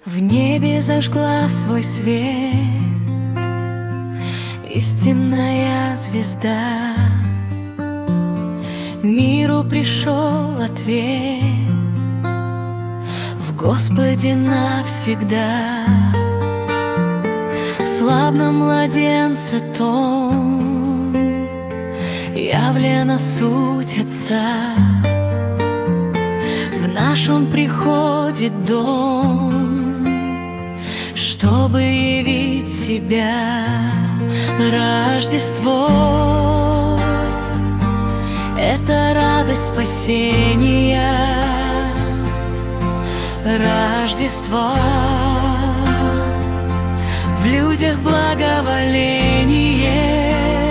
В небе зажгла свой свет истинная звезда. Миру пришел ответ в Господе навсегда. В славном младенце том явлена суть Отца. В нашем приходит дом, чтобы явить себя. Рождество — это радость спасения. Рождество — в людях благоволение.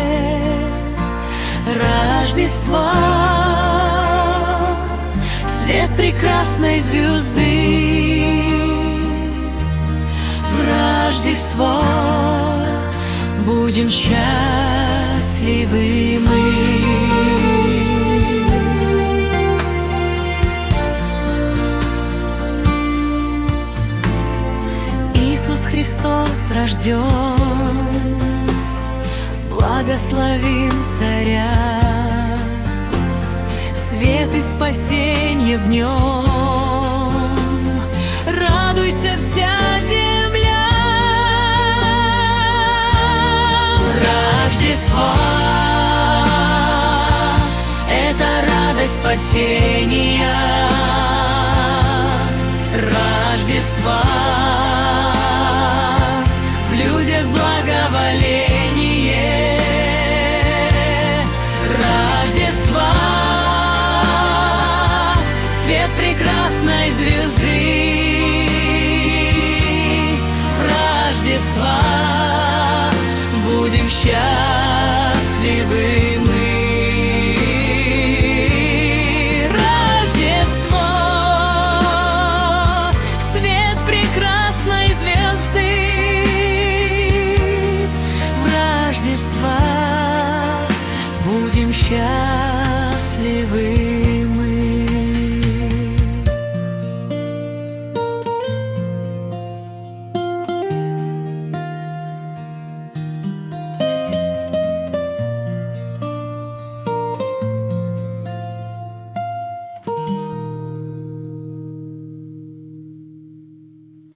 Рождество — свет прекрасной звезды. В Рождество будем счастливы мы. Иисус Христос рожден, благословим Царя. Свет и спасенье в Нем, радуйся вся земля. Рождество — это радость спасения. Рождество — в людях благоволение. Рождество — свет прекрасной звезды. В Рождество будем счастливы.